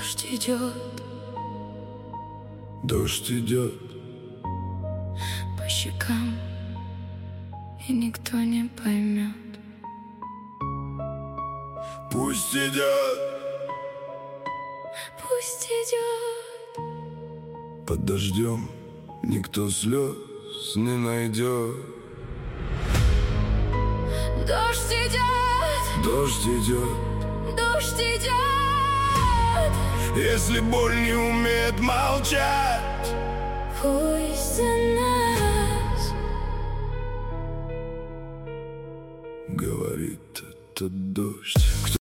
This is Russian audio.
Дождь идет, дождь идет по щекам, и никто не поймет. Пусть идет, Пусть идет, под дождем никто слез не найдет. дождь идет, Дождь идет, дождь идет. если боль не умеет молчать. Пусть за нас Говорит этот дождь.